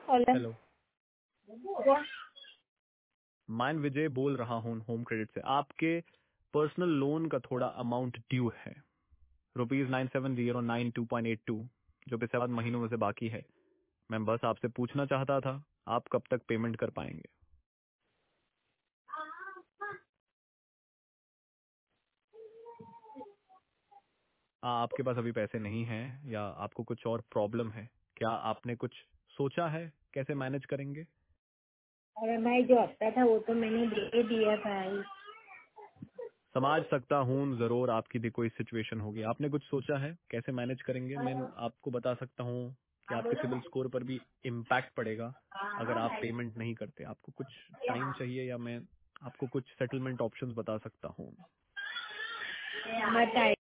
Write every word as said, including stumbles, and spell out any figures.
Hello, क्या? मैं विजय बोल रहा हूँ होम क्रेडिट से। आपके पर्सनल लोन का थोड़ा अमाउंट ड्यू है, rupees nine seven zero nine two point eight two, जो पिछले सात महीनों में से बाकी है। मैं बस आपसे पूछना चाहता था, आप कब तक पेमेंट कर पाएंगे? आ, आपके पास अभी पैसे नहीं हैं या आपको कुछ और प्रॉब्लम है? क्या आपने कुछ सोचा है कैसे मैनेज करेंगे? अरे भाई, जो हफ्ता था वो तो मैंने दे दिया भाई। समझ सकता हूँ, जरूर आपकी भी कोई सिचुएशन होगी। आपने कुछ सोचा है कैसे मैनेज करेंगे? मैं आपको बता सकता हूँ कि आपके सिविल स्कोर पर भी इम्पैक्ट पड़ेगा अगर आप पेमेंट नहीं करते। आपको कुछ टाइम चाहिए या मैं आपको कुछ सेटलमेंट ऑप्शंस बता सकता हूँ? बताइए।